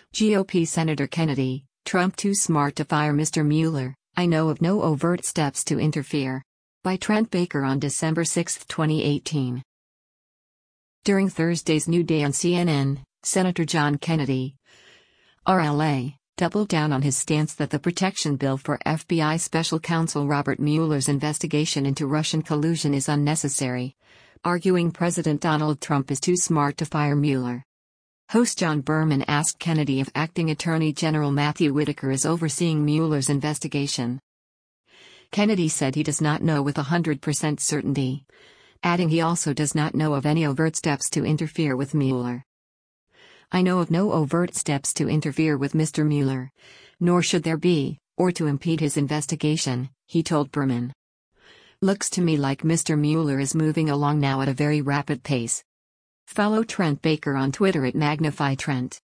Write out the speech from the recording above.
GOP Senator Kennedy, Trump too smart to fire Mr. Mueller, I know of no overt steps to interfere. By Trent Baker on December 6, 2018. During Thursday's New Day on CNN, Senator John Kennedy, RLA, doubled down on his stance that the protection bill for FBI Special Counsel Robert Mueller's investigation into Russian collusion is unnecessary, arguing President Donald Trump is too smart to fire Mueller. Host John Berman asked Kennedy if Acting Attorney General Matthew Whitaker is overseeing Mueller's investigation. Kennedy said he does not know with 100% certainty, adding he also does not know of any overt steps to interfere with Mueller. I know of no overt steps to interfere with Mr. Mueller, nor should there be, or to impede his investigation, he told Berman. Looks to me like Mr. Mueller is moving along now at a very rapid pace. Follow Trent Baker on Twitter at MagnifyTrent.